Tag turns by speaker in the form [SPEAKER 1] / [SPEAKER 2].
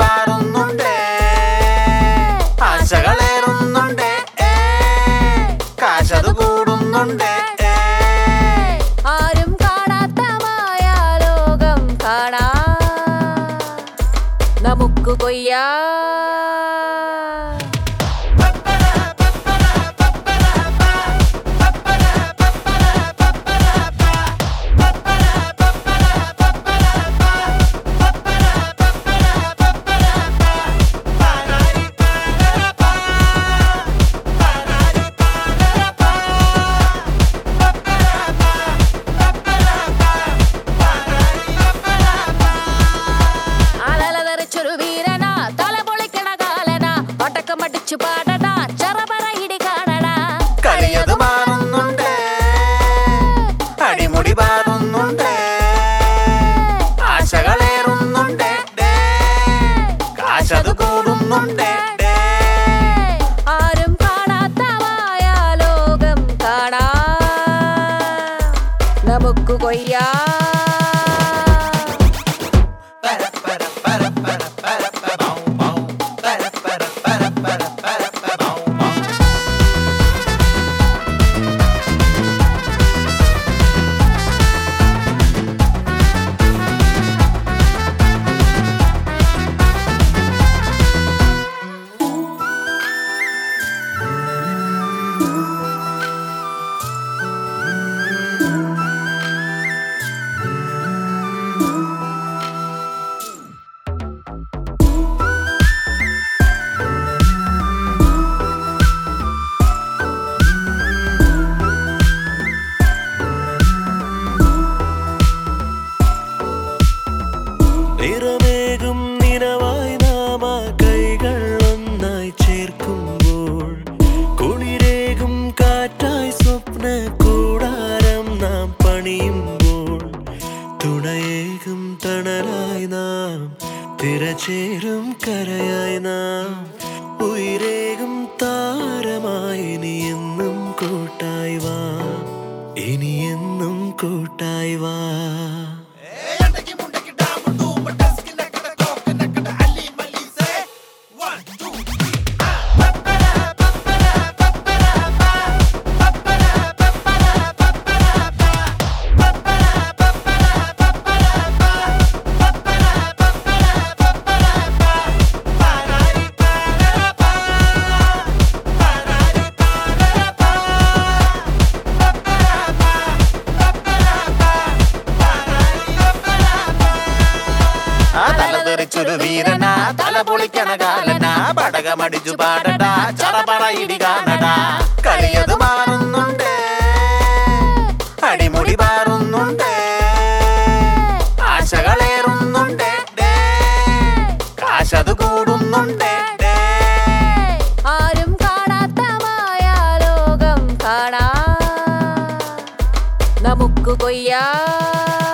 [SPEAKER 1] പാറുന്നുണ്ടേ, ആശകളേറുന്നുണ്ടേ, കാശത് കൂടുന്നുണ്ടേ.
[SPEAKER 2] ആരും കാണാത്ത മായാലോകം കാണാ നമുക്ക് കൊയ്യാ.
[SPEAKER 1] കളിയത് മാറുന്നുണ്ടേ, അടിമുടി പാറുന്നുണ്ടേ, ആശകളേറുന്നുണ്ടേ, കാശത് കൂടുന്നുണ്ടേ.
[SPEAKER 2] ആരും കാണാത്ത മായാലോകം കാണാ നമുക്ക് കൊയ്യാ.
[SPEAKER 3] നിറമേകും നിനവായി നാമ കൈകൾ ഒന്നായി ചേർക്കുമ്പോൾ, കുളിരേകും കാറ്റായി സ്വപ്ന കൂടാരം നാം പണിയുമ്പോൾ, തുണയേകും തണലായി നാം തിരചേരും കരയായി നാം, ഉയരേകും താരമായി ഇനിയെന്നും കൂട്ടായി വാ, ഇനിയെന്നും കൂട്ടായി വാ.
[SPEAKER 1] തലതെറിച്ചൊരു വീരനാ, തല പൊളിക്കണ കാലനാ, പടകമടിച്ചു പാടടാ, ചറപറ ഇടി കാണടാ. കളിയത് മാറുന്നുണ്ടേ, അടിമുടി പാറുന്നുണ്ടേ, ആശകളേറുന്നുണ്ടേ, കാശത് കൂടുന്നുണ്ടേ.
[SPEAKER 2] ആരും കാണാത്ത മായാലോകം കാണാ നമുക്ക് കൊയ്യാ.